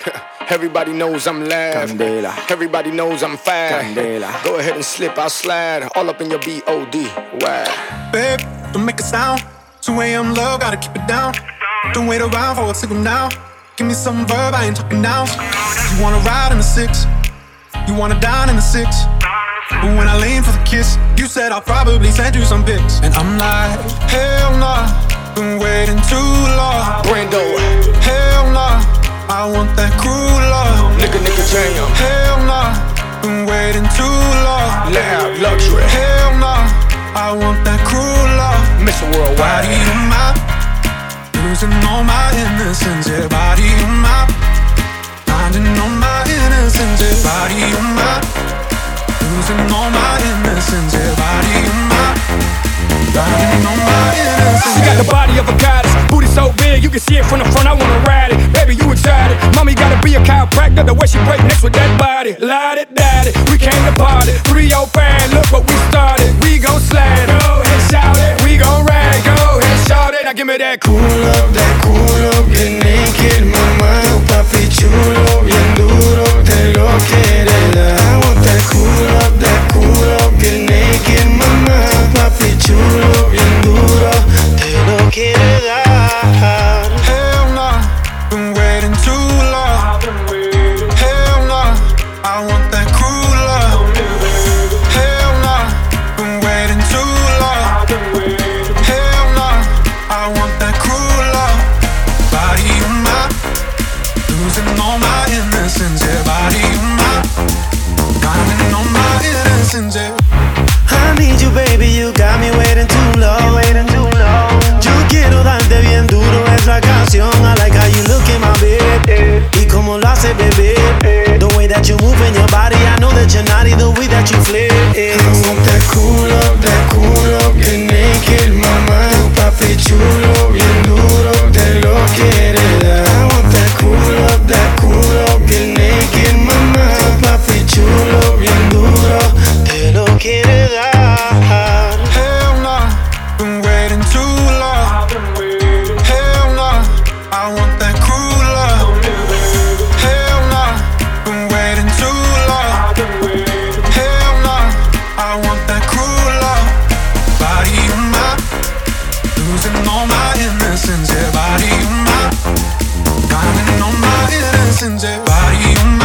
Everybody knows I'm live. Candela. Everybody knows I'm fast. Candela. Go ahead and slip, I'll slide all up in your B.O.D. Why? Babe, don't make a sound. 2 a.m. love, gotta keep it down. Don't wait around for a signal now. Give me some verb, I ain't talking now. You wanna ride in the 6, you wanna dine in the 6. But when I lean for the kiss, you said I'll probably send you some pics. And I'm like, hell nah, been waiting too long. Brando, Hell nah, I want that cruel love. nigga jam. Hell nah, been waiting too long. Loud luxury. Hell nah, I want that cruel love. Mr. Worldwide. Body on my, losing all my innocence. Yeah, body on my, finding all my innocence. Yeah, body on my, losing all my innocence. Yeah, body on my, finding all my innocence. She got the body of a goddess, booty so big you can see it from the front. I wanna ride it, baby you excited. Mommy gotta be a chiropractor, the way she break necks with that body. Light it, daddy, we came to party. 305, look what we started. We gon' slide, go ahead shout it. We gon' ride, go ahead shout it. Now give me that cool Culo, bien naked, mamá. Tu papi chulo, bien duro, te lo quiere dar. I want that culo, bien naked, mamá. Tu papi chulo, bien duro, te lo quiere dar. Hell nah, been waiting too long. Hell nah, I want that cruel love. Hell nah, been waiting too long. Hell nah, I want that cruel love. Body on my, losing all my innocence. Yeah, body on my, finding all my innocence. Yeah. I need you, baby, you got me waiting too long. Yo quiero darte bien duro esa canción. I like how you look in my bed, y como lo hace, bebé. The way that you move in your body, I know that you're naughty. The way that you flip, I want that culo, bien naked, mamá. Tu papi chulo, bien duro, te lo quiere dar. I want that culo, bien naked, mamá. Tu papi chulo, bien duro, te lo quiere dar. Hell nah, been waiting too long. Hell nah, I want that cruel love. Hell nah, been waiting too long. Hell nah, I want that cruel love. Body on my, losing all my innocence. Yeah, body on my, finding all my innocence. Yeah, body on my.